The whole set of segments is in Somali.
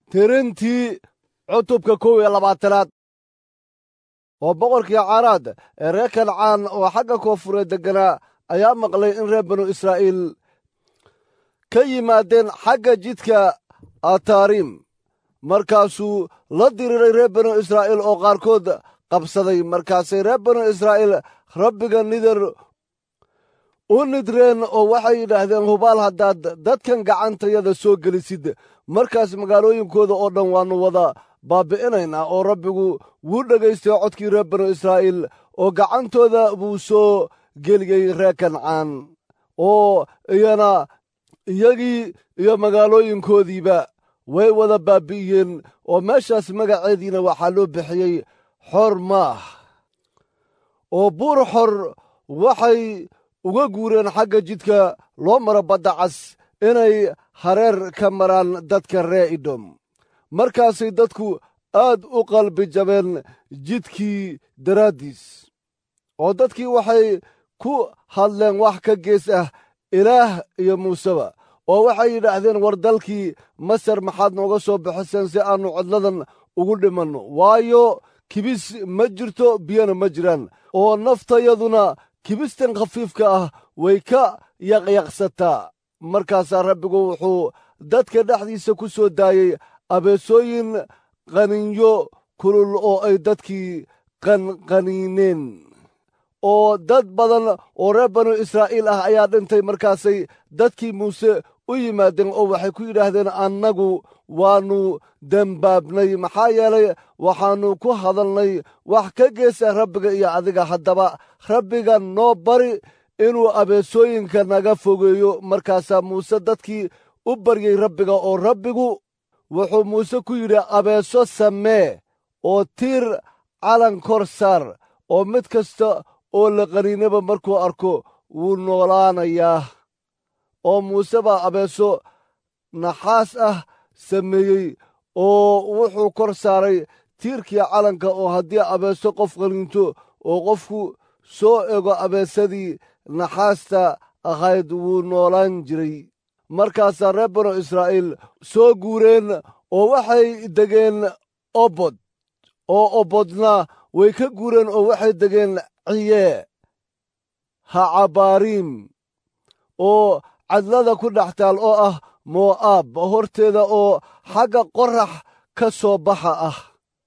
tirintii cutubka 21 oo boqorkii caaraad ee reer kancaan oo xagga koonfureed degganaa ayaa maqlay in reer banu israa'iil ka yimaadeen xagga jidka ataarim. markaasuu la diriiray reer banu israa'iil oo qaarkood qabsaday. markaasay reer banu israa'iil rabbiga nidar u nidreen oo waxay yidhaahdeen, hubaal haddaad dadkan gacantayada soo gelisid, markaas magaalooyinkooda oo dhan waannu wada baabbi'inaynaa. oo rabbigu wuu dhegaystay codkii reer banu israa'iil oo gacantooda buu soo geliyey reer kancaan, oo iyana iyagii iyo magaalooyinkoodiiba way wada baabbi'iyeen. oo meeshaas magaceediina waxaa loo bixiyey xor maah. oo buur xor waxay uga guureen xagga jidka loo maro badda cas inay hareer ka maraan dadka reer idom. markaasay dadku aad u qalbi jabeen jidkii daraaddiis, oo dadkii waxay ku hadleen wax ka gees ah ilaah iyo muuseba. oo waxay yidhaahdeen, war dalkii masar maxaad nooga soo bixiseen si aannu cidladan ugu dhimanno? waayo kibis ma jirto, biyana ma jiraan, oo naftayaduna kibistan khafiifka ah way ka yaqyaqsataa. markaasaa rabbigu wuxuu dadka dhexdiisa ku soo daayey abeesooyin qaniinyo kulul oo ay dadkii qanqaniineen. oo dad badan oo reer banu israa'iil ah ayaa dhintay. markaasay dadkii muuse u yimaadeen oo waxay ku yidhaahdeen, annagu waannu dembaabnay, maxaa yeelay waxaannu ku hadalnay wax ka geesa rabbiga iyo adiga. haddaba rabbiga noo bari inuu abeesooyinka naga fogeeyo. markaasaa muuse dadkii u baryey rabbiga, oo rabbigu wuxuu muuse ku yidhi, abeeso samee oo tiir calan kor saar, oo mid kasta oo la qaniinaba markuu arko wuu noolaanayaa. oo muuse baa abeeso naxaas ah sameeyey oo wuxuu kor saaray tiirkii calanka, oo haddii abeeso qof qaniinto oo qofku soo ego abeesadii naxaasta ahayd wuu noolaan jiray. markaasaa reer banu israa'iil soo guureen oo waxay degeen obod, oo obodna way ka guureen oo waxay degeen ciye hacabariim oo cadlada ku dhex taal oo ah mo'aab horteeda oo xagga qorax ka soo baxa ah.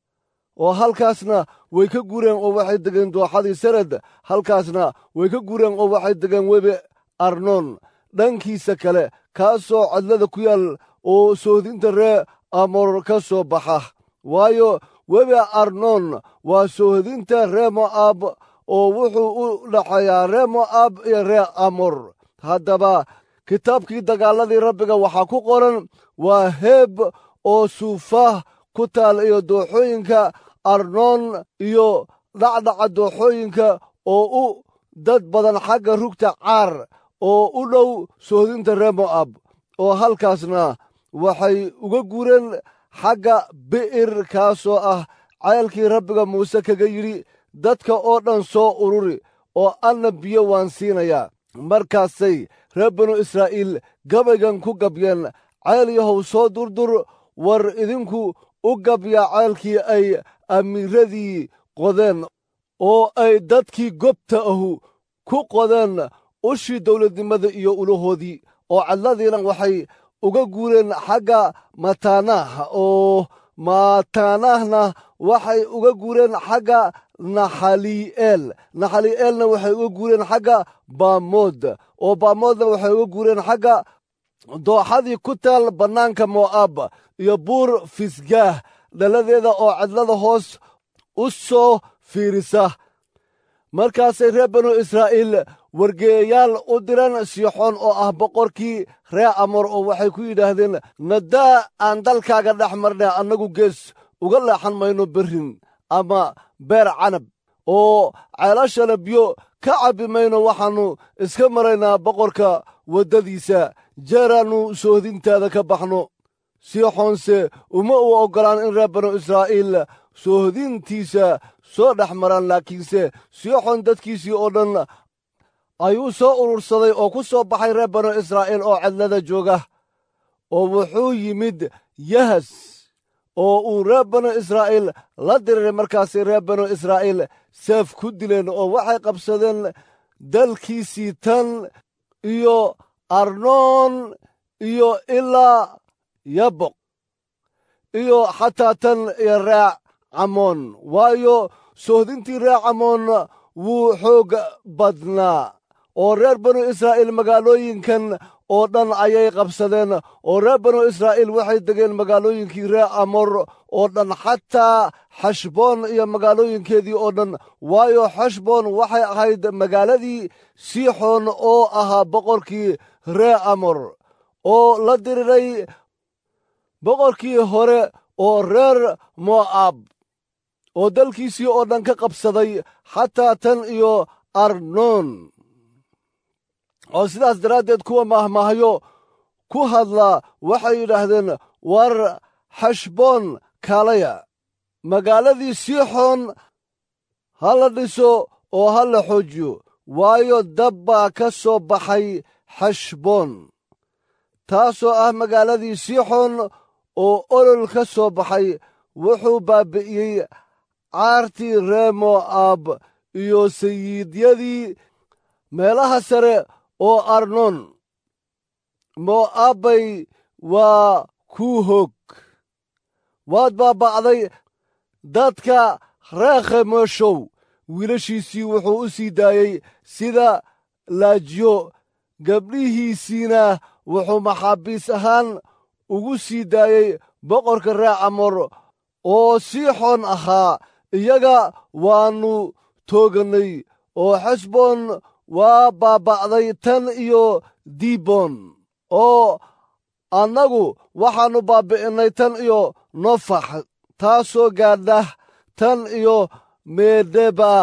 oo halkaasna way ka guureen oo waxay degeen dooxadii sared. halkaasna way ka guureen oo waxay degeen webi arnoon dhankiisa kale, kaasoo cadlada ku yaal oo sohdinta ree amor ka soo baxa. waayo webi arnoon waa sohdinta ree mo'aab, oo wuxuu u dhaxeeyaa ree mo'aab iyo ree amor. haddaba kitaabkii dagaaladii rabbiga waxaa ku qoran, waa heeb oo suufah ku taal iyo dooxooyinka arnoon iyo dhacdhaca dooxooyinka oo u dad badan xagga rugta caar oo u dhow sohdinta ree mo'aab. oo halkaasna waxay uga guureen xagga bi'ir, kaasoo ah ceelkii rabbiga muuse kaga yidhi, dadka oo dhan soo ururi oo anna biyo waan siinayaa. markaasay reer banu israa'iil gabaygan ku gabyeen, ceel yahow soo durdur, war idinku u gabya ceelkii ay amiiradii qodeen oo ay dadkii gobta ahu ku qodeen ushii dawladnimada iyo ulahoodii. oo cadladiina waxay uga guureen xagga mataanaah, oo mataanaahna waxay uga guureen xagga naxali'eel. naxali'eelna waxay uga guureen xagga baamood, oo baamoodna waxay uga guureen xagga dooxadii ku taal bannaanka mo'aab iyo buur fisgaah dhaladeeda oo cadlada hoos u soo fiirisa. markaasay reer banu israa'iil wargeeyayaal u direen siixoon oo ah boqorkii ree amor, oo waxay ku yidhaahdeen, nadaa aan dalkaaga dhex marnay, annagu gees uga leexan mayno berrin ama beer canab, oo ceelashana biyo ka cabbi mayno. waxaannu iska maraynaa boqorka waddadiisa jeeraannu soohdintaada ka baxno. siixoonse uma uu oggolaan in reer banu israa'iil soohdintiisa soo dhex maraan, laakiinse siixoon dadkiisii oo dhan ayuu soo urursaday oo ku soo baxay reer banu israa'iil oo cadlada jooga. oo wuxuu yimid yahas oo uu reer banu israa'iil la diriray. markaasay reer banu israa'iil seef ku dileen oo waxay qabsadeen dalkiisii tan iyo arnoon iyo ilaa yaboq iyo xataa tan iyo reer camoon, waayo sohdintii reer camoon wuu xoog badnaa. oo reer banu israa'iil magaalooyinkan oo dhan ayay qabsadeen, oo reer banu israa'iil waxay degeen magaalooyinkii reer amor oo dhan, xataa xashboon iyo magaalooyinkeedii oo dhan, waayo xashboon waxay ahayd magaaladii siixoon oo ahaa boqorkii reer amor, oo la diriray boqorkii hore oo reer mo'aab, oo dalkiisii oo dhan ka qabsaday xataa tan iyo arnoon. oo sidaas daraaddeed kuwa mahmahyo ku hadla waxay yidhaahdeen, war xashboon kaalaya, magaaladii siixoon ha la dhiso oo ha la xoojiyo, waayo dab baa ka soo baxay xashboon, taasoo ah magaaladii siixoon oo olol ka soo baxay. wuxuu baabi'iyey caartii reer mo'aab iyo sayiidyadii meelaha sare oo arnoon. mo'aabbay waa kuu hog, waad baaba'day. dadka reer khemooshow wiilashiisii wuxuu u sii daayey sida laajiyo, gabdhihiisiina wuxuu maxaabiis ahaan ugu sii daayey boqorka reer camor oo siixoon ahaa. iyaga waannu toogannay, oo xesboon waa baaba'day tan iyo diboon, oo annagu waxaannu baabi'innay tan iyo nofax, taasoo gaadha tan iyo meedeba.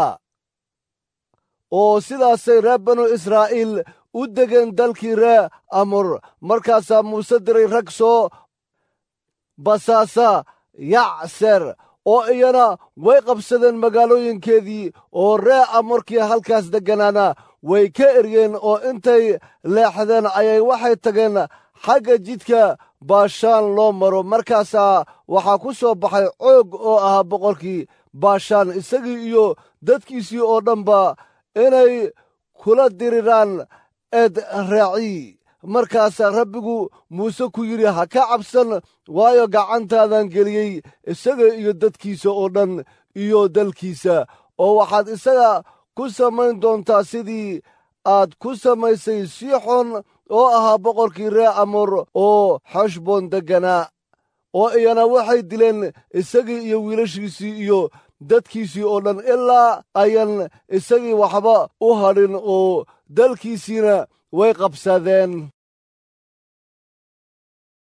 oo sidaasay reer banu israa'iil u degeen dalkii reer amor. markaasaa muuse diray rag soo basaasa yacser, oo iyana way qabsadeen magaalooyinkeedii, oo reer amorkii halkaas degganaana way ka eryeen, oo intay leexdeen ayay waxay tageen xagga jidka baashaan loo maro. markaasaa waxaa ku soo baxay coog oo ahaa boqorkii baashaan, isagii iyo dadkiisii oo dhanba inay kula diriraan edraaci. markaasaa rabbigu muuse ku yidhi, ha ka cabsan, waayo gacantaadan geliyey isaga iyo dadkiisa oo dhan iyo dalkiisa, oo waxaad isaga ku samayn doontaa sidii aad ku samaysay siixoon oo ahaa boqorkii reer amor oo xashboon degganaa. oo iyana waxay dileen isagii iyo wiilashiisii iyo dadkiisii oo dhan, ilaa ayan isagii waxba u hadhin, oo dalkiisiina way qabsadeen.